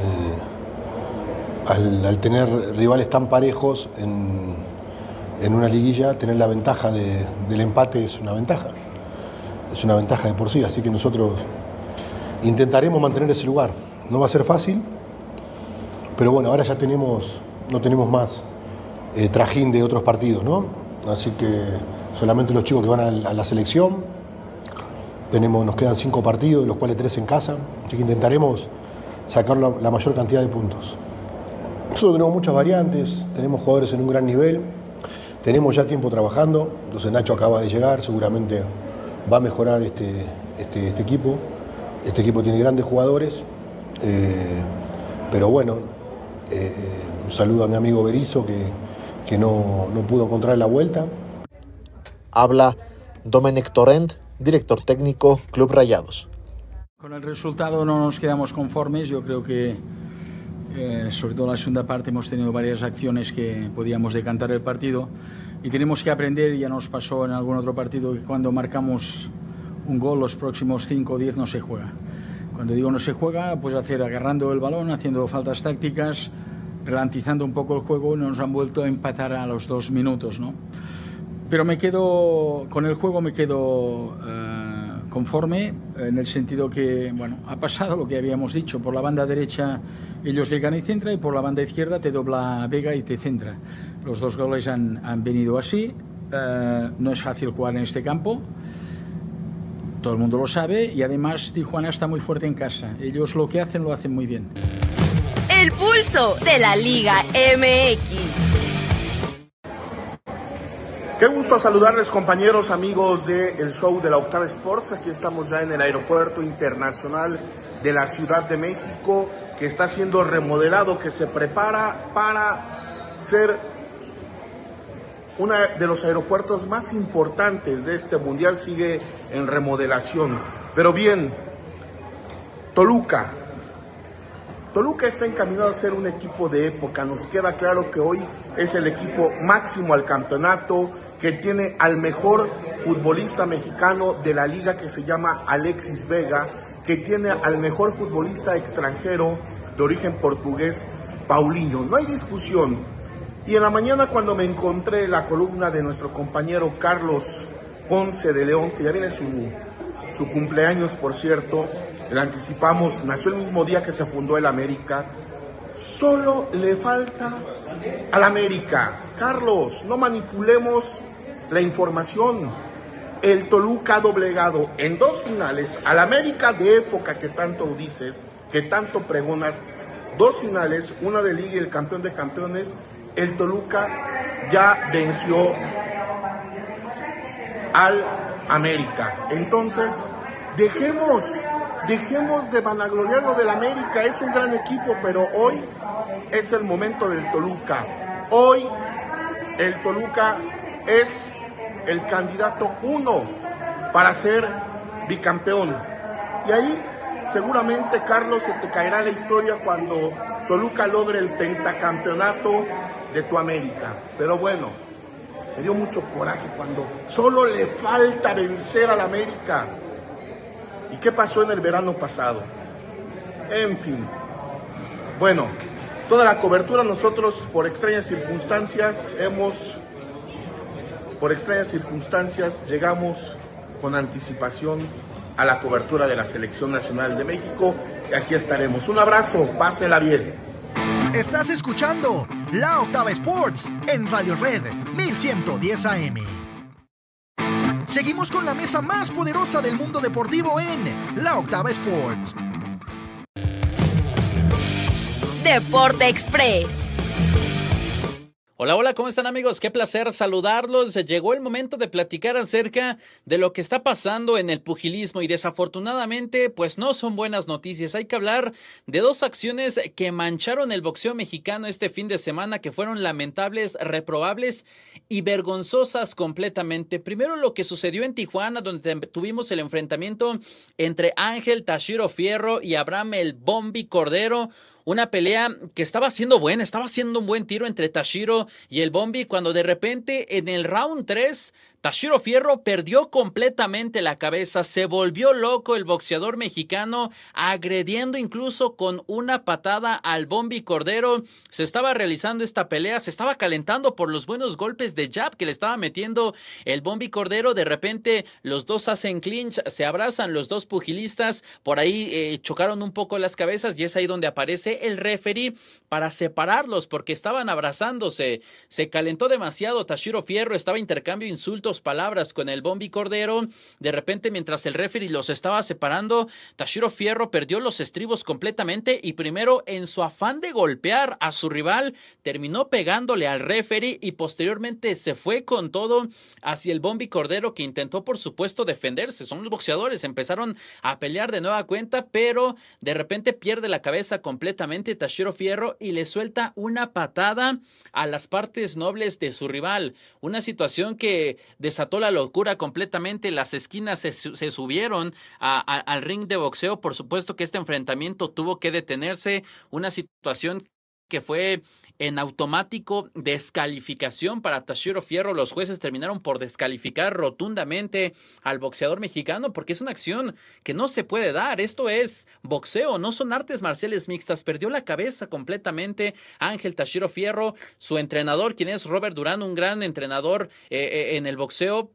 Al tener rivales tan parejos en una liguilla, tener la ventaja del empate es una ventaja. Es una ventaja de por sí, así que nosotros intentaremos mantener ese lugar. No va a ser fácil, pero bueno, ahora ya no tenemos más trajín de otros partidos, ¿no? Así que solamente los chicos que van a la selección, nos quedan 5 partidos, de los cuales 3 en casa, así que intentaremos sacar la mayor cantidad de puntos. Nosotros tenemos muchas variantes, tenemos jugadores en un gran nivel, tenemos ya tiempo trabajando, entonces Nacho acaba de llegar, seguramente va a mejorar este equipo. Este equipo tiene grandes jugadores, pero bueno, un saludo a mi amigo Berizzo que no pudo encontrar la vuelta. Habla Domenech Torrent, director técnico, Club Rayados. Con el resultado no nos quedamos conformes, yo creo que sobre todo en la segunda parte hemos tenido varias acciones que podíamos decantar el partido y tenemos que aprender, ya nos pasó en algún otro partido, que cuando marcamos un gol los próximos 5 o 10 no se juega. Cuando digo no se juega, pues agarrando el balón, haciendo faltas tácticas, ralentizando un poco el juego, nos han vuelto a empatar a los 2 minutos, ¿no? Pero con el juego me quedo conforme, en el sentido que, bueno, ha pasado lo que habíamos dicho. Por la banda derecha ellos llegan y centran, y por la banda izquierda te dobla Vega y te centra. Los 2 goles han venido así. No es fácil jugar en este campo, todo el mundo lo sabe, y además Tijuana está muy fuerte en casa. Ellos lo que hacen, lo hacen muy bien. El pulso de la Liga MX. Qué gusto saludarles, compañeros, amigos del show de la Octava Sports. Aquí estamos ya en el Aeropuerto Internacional de la Ciudad de México, que está siendo remodelado, que se prepara para ser uno de los aeropuertos más importantes de este mundial. Sigue en remodelación. Pero bien, Toluca está encaminado a ser un equipo de época. Nos queda claro que hoy es el equipo máximo al campeonato, que tiene al mejor futbolista mexicano de la liga, que se llama Alexis Vega, que tiene al mejor futbolista extranjero de origen portugués, Paulinho. No hay discusión. Y en la mañana, cuando me encontré la columna de nuestro compañero Carlos Ponce de León, que ya viene su cumpleaños, por cierto, le anticipamos, nació el mismo día que se fundó el América, solo le falta al América. Carlos, no manipulemos la información. El Toluca ha doblegado en 2 finales al América de época que tanto dices, que tanto pregonas. 2 finales, una de Liga y el campeón de campeones. El Toluca ya venció al América. Entonces, dejemos de vanagloriarlo del América. Es un gran equipo, pero hoy es el momento del Toluca. Hoy el Toluca es el candidato 1 para ser bicampeón. Y ahí seguramente, Carlos, se te caerá la historia cuando Toluca logre el pentacampeonato de tu América. Pero bueno, me dio mucho coraje cuando solo le falta vencer al América. ¿Y qué pasó en el verano pasado? En fin. Bueno, toda la cobertura nosotros, por extrañas circunstancias, llegamos con anticipación a la cobertura de la Selección Nacional de México. Y aquí estaremos. Un abrazo, pásela bien. Estás escuchando La Octava Sports en Radio Red 1110 AM. Seguimos con la mesa más poderosa del mundo deportivo en La Octava Sports. Deporte Express. Hola, hola, ¿cómo están, amigos? Qué placer saludarlos. Llegó el momento de platicar acerca de lo que está pasando en el pugilismo y desafortunadamente pues no son buenas noticias. Hay que hablar de 2 acciones que mancharon el boxeo mexicano este fin de semana, que fueron lamentables, reprobables y vergonzosas completamente. Primero, lo que sucedió en Tijuana, donde tuvimos el enfrentamiento entre Ángel Tashiro Fierro y Abraham el Bombi Cordero. Una pelea que estaba haciendo un buen tiro entre Tashiro y el Bombi, cuando de repente en el round 3 Tashiro Fierro perdió completamente la cabeza, se volvió loco el boxeador mexicano, agrediendo incluso con una patada al Bombi Cordero. Se estaba realizando esta pelea, se estaba calentando por los buenos golpes de jab que le estaba metiendo el Bombi Cordero. De repente los dos hacen clinch, se abrazan los dos pugilistas, por ahí chocaron un poco las cabezas y es ahí donde aparece el referee para separarlos porque estaban abrazándose. se calentó demasiado Tashiro Fierro, estaba intercambio insultos, palabras con el Bombi Cordero. De repente, mientras el referee los estaba separando, Tashiro Fierro perdió los estribos completamente y primero, en su afán de golpear a su rival, terminó pegándole al referee y posteriormente se fue con todo hacia el Bombi Cordero, que intentó por supuesto defenderse. Son los boxeadores, empezaron a pelear de nueva cuenta, pero de repente pierde la cabeza completamente Tashiro Fierro y le suelta una patada a las partes nobles de su rival. Una situación que desató la locura completamente. Las esquinas se subieron al ring de boxeo. Por supuesto que este enfrentamiento tuvo que detenerse. Una situación que fue en automático descalificación para Tashiro Fierro. Los jueces terminaron por descalificar rotundamente al boxeador mexicano porque es una acción que no se puede dar. Esto es boxeo, no son artes marciales mixtas. Perdió la cabeza completamente Ángel Tashiro Fierro. Su entrenador, quien es Robert Durán, un gran entrenador en el boxeo,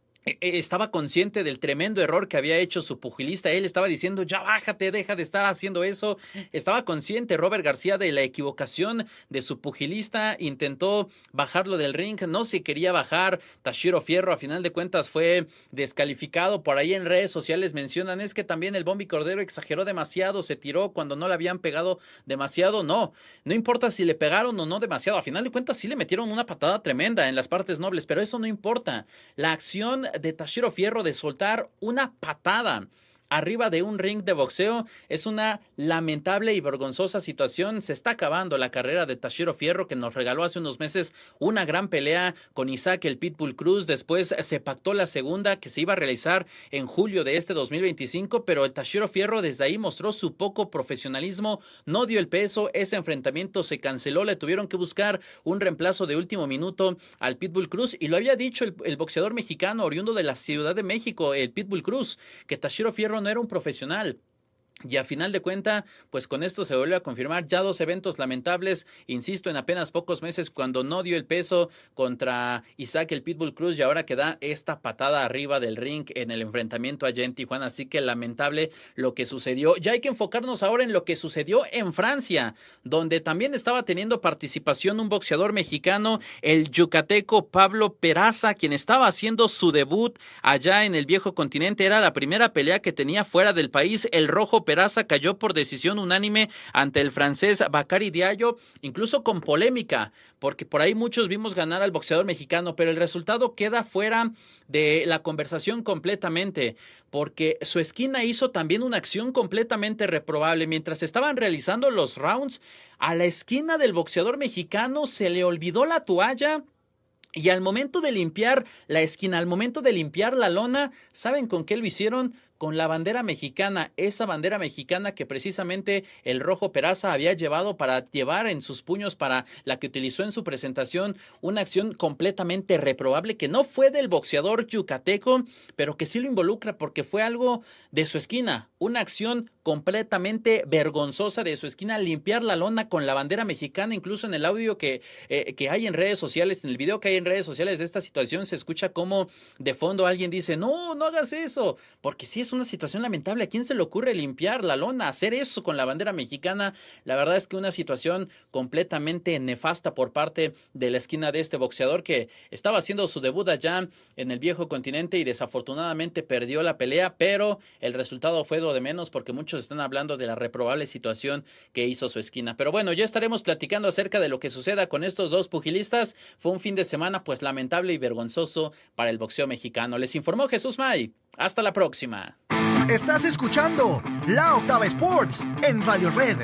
estaba consciente del tremendo error que había hecho su pugilista. Él estaba diciendo, ya bájate, deja de estar haciendo eso. Estaba consciente Robert García de la equivocación de su pugilista. Intentó bajarlo del ring, no se quería bajar. Tashiro Fierro, a final de cuentas, fue descalificado. Por ahí en redes sociales mencionan, es que también el Bombi Cordero exageró demasiado, se tiró cuando no le habían pegado demasiado. No importa si le pegaron o no demasiado. A final de cuentas sí le metieron una patada tremenda en las partes nobles, pero eso no importa. La acción de Tashiro Fierro de soltar una patada arriba de un ring de boxeo es una lamentable y vergonzosa situación. Se está acabando la carrera de Tashiro Fierro, que nos regaló hace unos meses una gran pelea con Isaac el Pitbull Cruz. Después se pactó la segunda, que se iba a realizar en julio de este 2025, pero el Tashiro Fierro desde ahí mostró su poco profesionalismo, no dio el peso, ese enfrentamiento se canceló, le tuvieron que buscar un reemplazo de último minuto al Pitbull Cruz, y lo había dicho el boxeador mexicano oriundo de la Ciudad de México, el Pitbull Cruz, que Tashiro Fierro no era un profesional. Y a final de cuenta, pues con esto se vuelve a confirmar ya dos eventos lamentables, insisto, en apenas pocos meses, cuando no dio el peso contra Isaac el Pitbull Cruz, y ahora que da esta patada arriba del ring en el enfrentamiento allá en Tijuana. Así que lamentable lo que sucedió. Ya hay que enfocarnos ahora en lo que sucedió en Francia, donde también estaba teniendo participación un boxeador mexicano, el yucateco Pablo Peraza, quien estaba haciendo su debut allá en el viejo continente. Era la primera pelea que tenía fuera del país. El rojo Peraza cayó por decisión unánime ante el francés Bakary Diallo, incluso con polémica, porque por ahí muchos vimos ganar al boxeador mexicano, pero el resultado queda fuera de la conversación completamente, porque su esquina hizo también una acción completamente reprobable. Mientras estaban realizando los rounds, a la esquina del boxeador mexicano se le olvidó la toalla. Y al momento de limpiar la esquina, al momento de limpiar la lona, ¿saben con qué lo hicieron? Con la bandera mexicana, esa bandera mexicana que precisamente el rojo Peraza había llevado para llevar en sus puños, para la que utilizó en su presentación. Una acción completamente reprobable que no fue del boxeador yucateco, pero que sí lo involucra porque fue algo de su esquina, una acción completamente vergonzosa de su esquina, limpiar la lona con la bandera mexicana. Incluso en el audio que hay en redes sociales, en el video que hay en redes sociales de esta situación, se escucha como de fondo alguien dice, no hagas eso, porque sí es una situación lamentable. ¿A quién se le ocurre limpiar la lona, hacer eso con la bandera mexicana? La verdad es que una situación completamente nefasta por parte de la esquina de este boxeador, que estaba haciendo su debut allá en el viejo continente y desafortunadamente perdió la pelea, pero el resultado fue lo de menos, porque muchos están hablando de la reprobable situación que hizo su esquina. Pero bueno, ya estaremos platicando acerca de lo que suceda con estos dos pugilistas. Fue un fin de semana pues lamentable y vergonzoso para el boxeo mexicano. Les informó Jesús May. Hasta la próxima. Estás escuchando La Octava Sports en Radio Red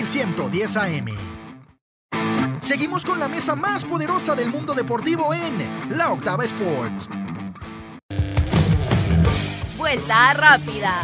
1110 AM. Seguimos con la mesa más poderosa del mundo deportivo en La Octava Sports. Vuelta rápida.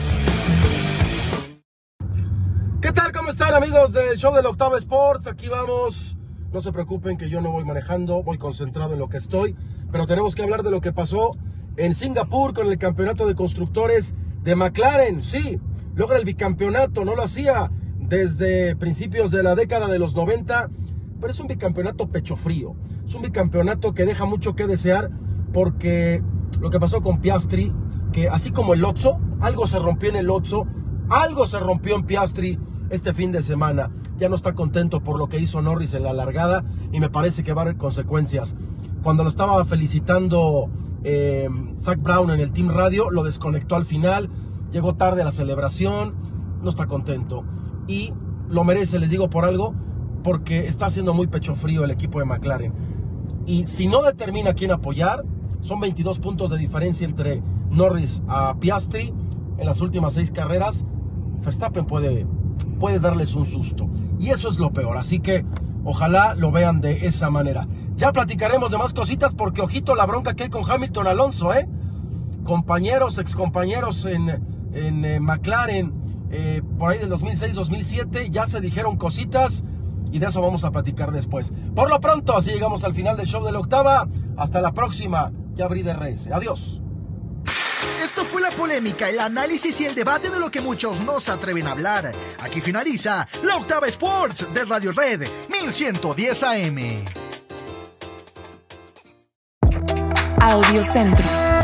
¿Qué tal? ¿Cómo están, amigos del show de La Octava Sports? Aquí vamos. No se preocupen que yo no voy manejando, voy concentrado en lo que estoy, pero tenemos que hablar de lo que pasó en Singapur con el campeonato de constructores de McLaren. Sí, logra el bicampeonato, no lo hacía desde principios de la década de los 90, pero es un bicampeonato pecho frío. Es un bicampeonato que deja mucho que desear, porque lo que pasó con Piastri, que así como el Lotso, algo se rompió en el Lotso, algo se rompió en Piastri este fin de semana. ya no está contento por lo que hizo Norris en la largada y me parece que va a haber consecuencias. Cuando lo estaba felicitando Zach Brown en el Team Radio, lo desconectó al final, llegó tarde a la celebración, no está contento y lo merece, les digo por algo, porque está haciendo muy pecho frío el equipo de McLaren. Y si no determina a quién apoyar, son 22 puntos de diferencia entre Norris a Piastri en las últimas 6 carreras. Verstappen puede darles un susto. Y eso es lo peor. Así que ojalá lo vean de esa manera. Ya platicaremos de más cositas porque ojito la bronca que hay con Hamilton Alonso, compañeros, excompañeros en McLaren, por ahí del 2006-2007, ya se dijeron cositas. Y de eso vamos a platicar después. Por lo pronto, así llegamos al final del show de la octava. Hasta la próxima. Ya abrí DRS. Adiós. Esto fue la polémica, el análisis y el debate de lo que muchos no se atreven a hablar. Aquí finaliza La Octava Sports de Radio Red 1110 AM. Audio Centro.